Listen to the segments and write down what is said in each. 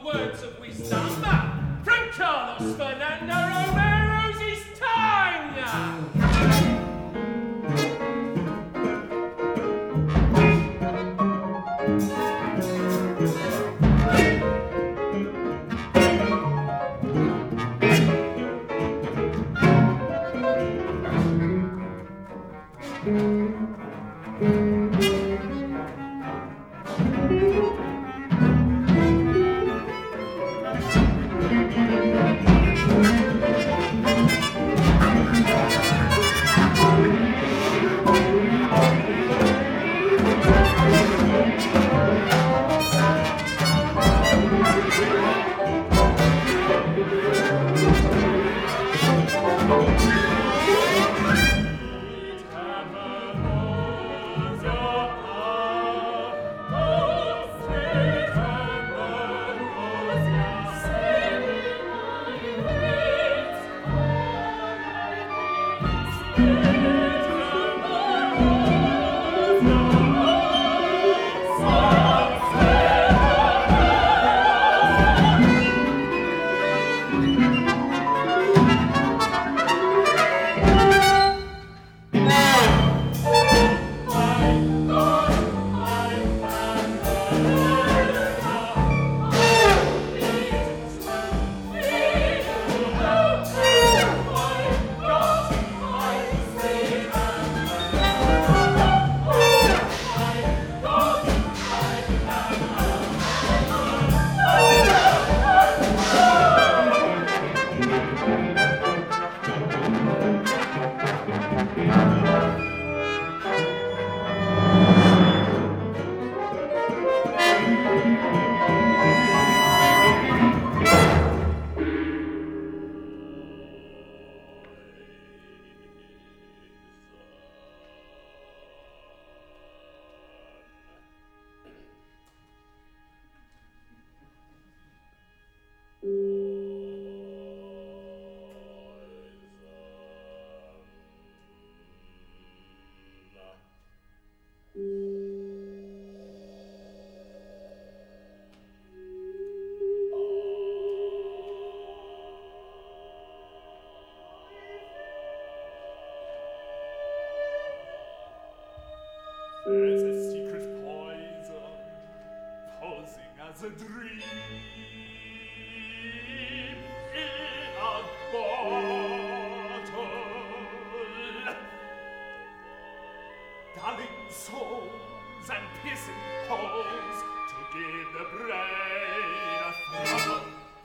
words of wisdom from Carlos Fernando Romero's his time. There's a secret poison, posing as a dream in a bottle. Dulling souls and piercing holes to give the brain a throttle.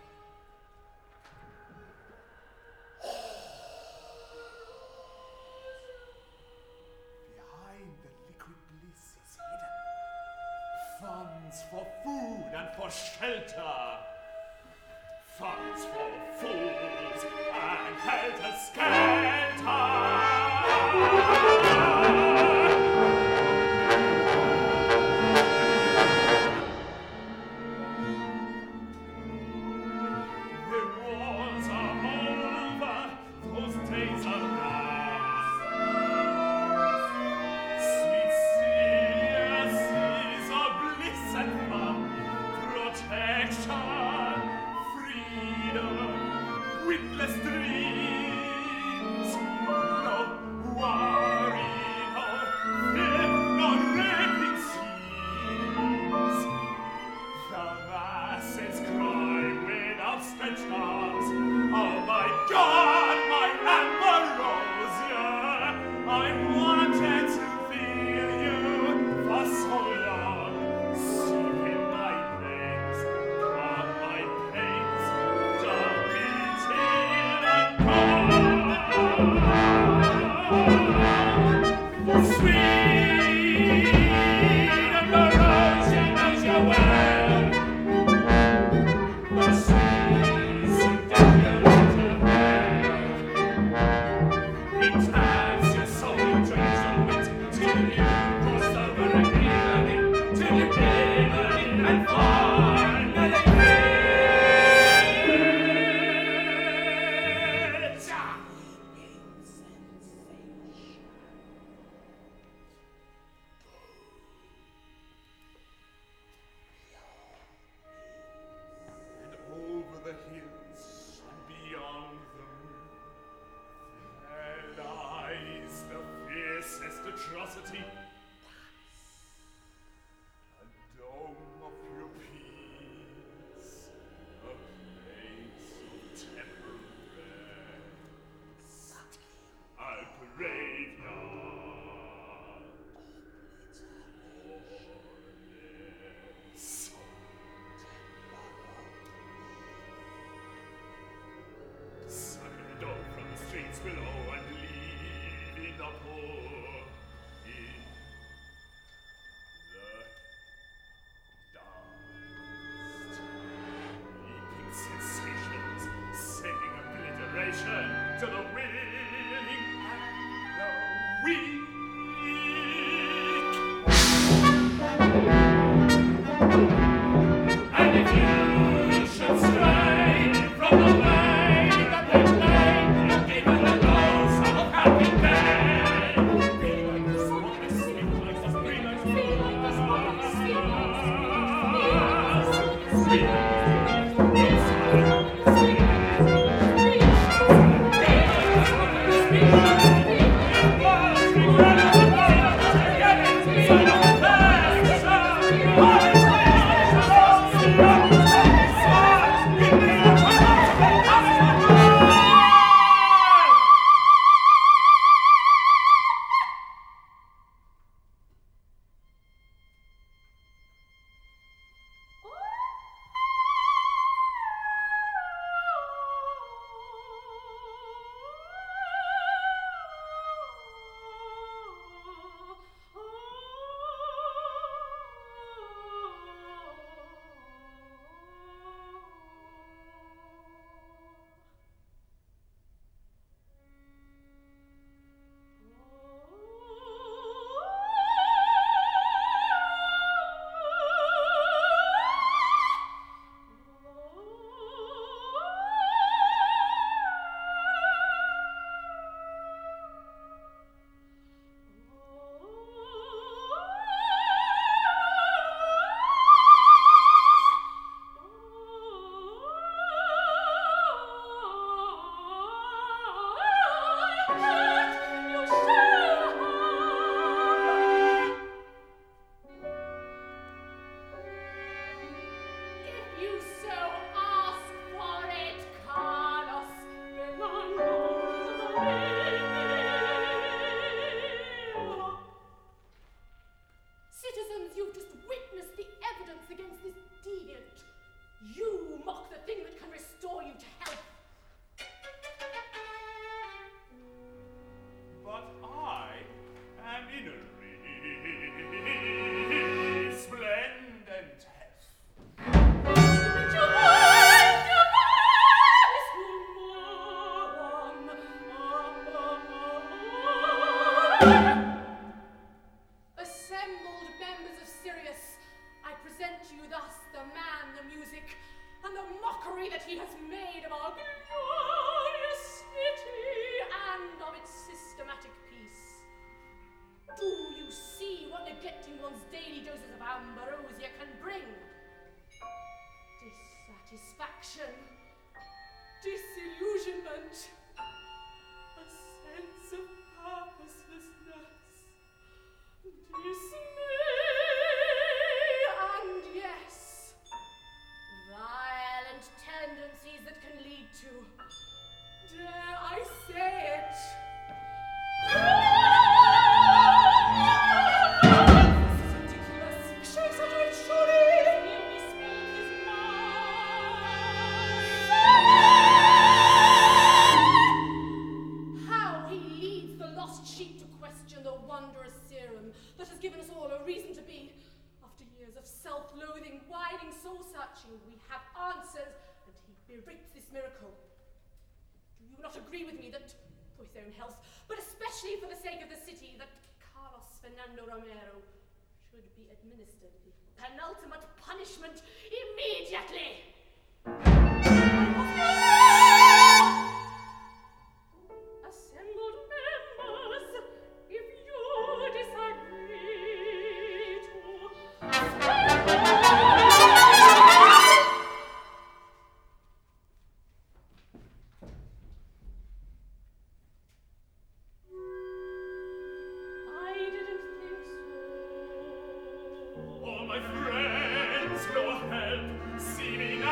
Funds for food and for shelter. Funds for fools and helter-skelter. The wars are over, those days are past. Sweet Celia seas of bliss and fun, protection, freedom, witless dreams. No worry, no fear, no raping seas. The masses cry with outstretched arms, oh my God, my Ambrosia, I wanted to feel you for so long. Sleep in my veins, calm my pains, don't be till I'm gone. salvation to the willing and the weak. And if you should stray from the way that they play, you'll give it a dose of happy day. Be like the swan, sleep like the free, like the free, like the swan, sleep like the free, sleep like the Assembled members of Sirius, I present to you thus the man, the music, and the mockery that he has made of our glorious city and of its systematic peace. Do you see what neglecting one's daily doses of ambrosia can bring? Dissatisfaction, disillusionment, a sense of purposelessness, dismay, and yes, violent tendencies that can lead to, dare I say it, this is ridiculous. Shakespeare, surely, hear me speak his mind. How he leads the lost sheep to question the wondrous serum that has given us all a reason to be. After years of self-loathing, whining, soul-searching, we have answers, and he berates this miracle. Do you not agree with me that, for his own health, but especially for the sake of the city, that Carlos Fernando Romero should be administered the penultimate punishment immediately? Assembled members, if you disagree to I didn't think so. All my friends, go help, see me now.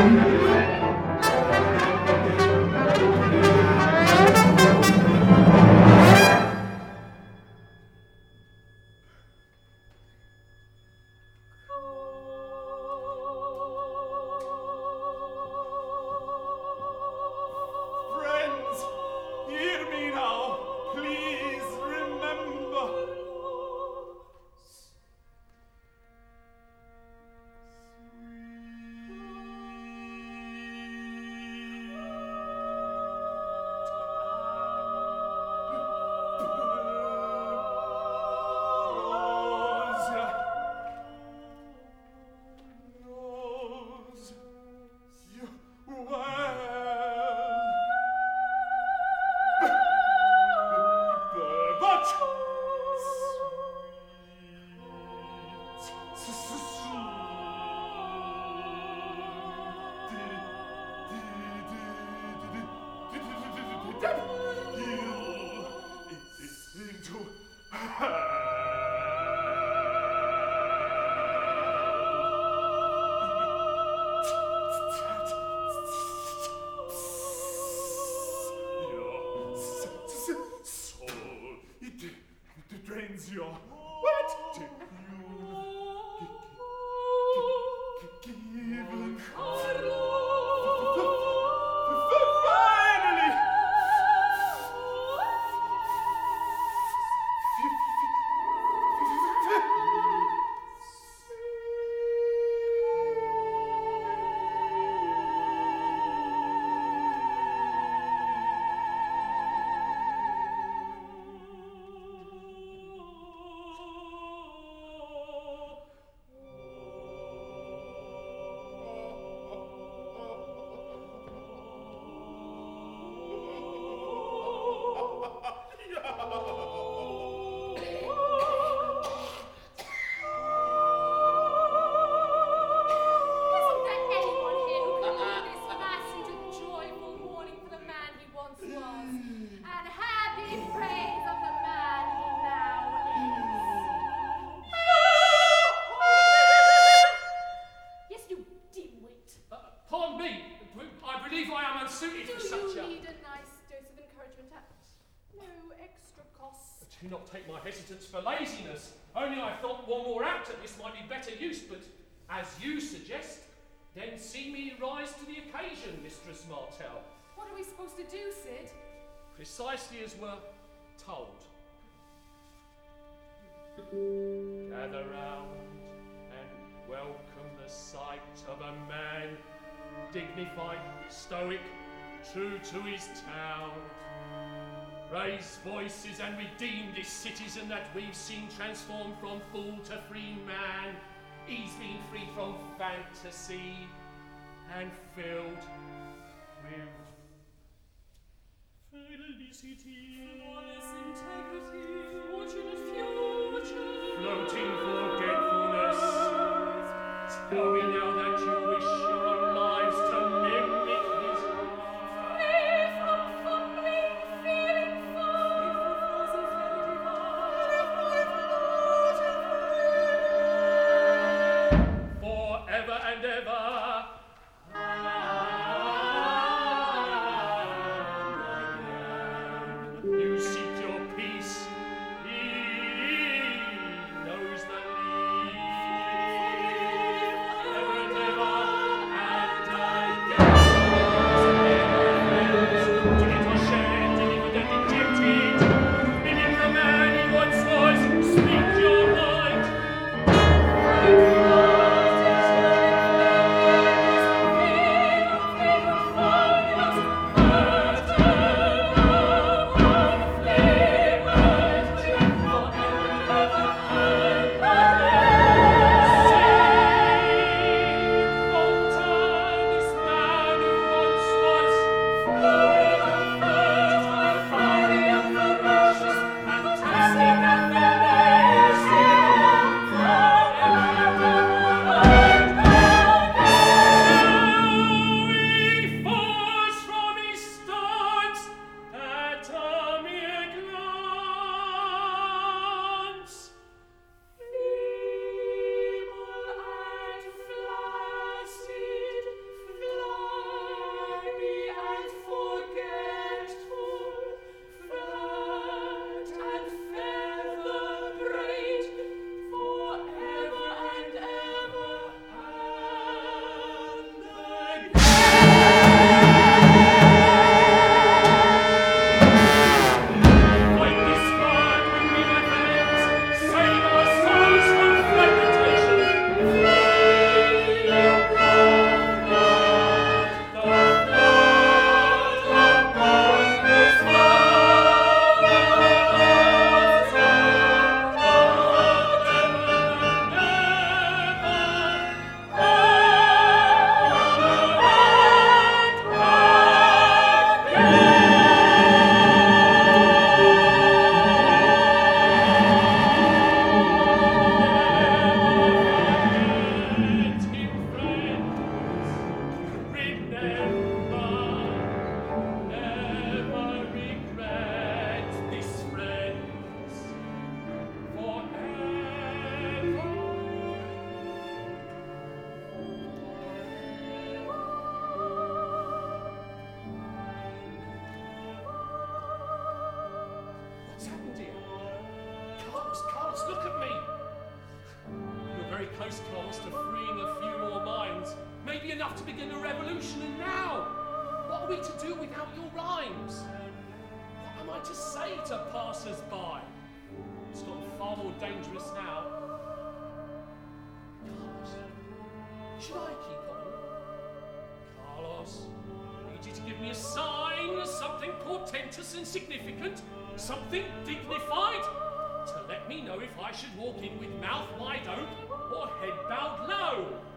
Friends, hear me now. Please remember. Knows you well. But it drains your what do you given finally Isn't there anyone here who can hear this placid and joyful mourning for the man he once was, and happy praise of the man he now is? Yes, you dimwit. Pardon me, I believe I am unsuited Do for such you a... need a nice dose of encouragement at no extra cost? Do not take my hesitance for laziness. Only I thought one more act at this might be better use, but as you suggest, then see me rise to the occasion, Mistress Martell. What are we supposed to do, Sid? Precisely as we're told. Gather round and welcome the sight of a man dignified, stoic, true to his town. Raise voices and redeem this citizen that we've seen transformed from fool to free man. He's been freed from fantasy and filled with felicity, Flawless integrity, fortunate future. floating forgetfulness. Tell me now that you wish your own lives to mimic his heart. Free from fumbling, feeling Forever and ever. You seek your peace. He knows the lead. Ever and ever. enough to begin a revolution, and now? What are we to do without your rhymes? What am I to say to passers-by? It's gotten far more dangerous now. Carlos, should I keep on? Carlos, I need you to give me a sign, something portentous and significant, something dignified, to let me know if I should walk in with mouth wide open or head bowed low.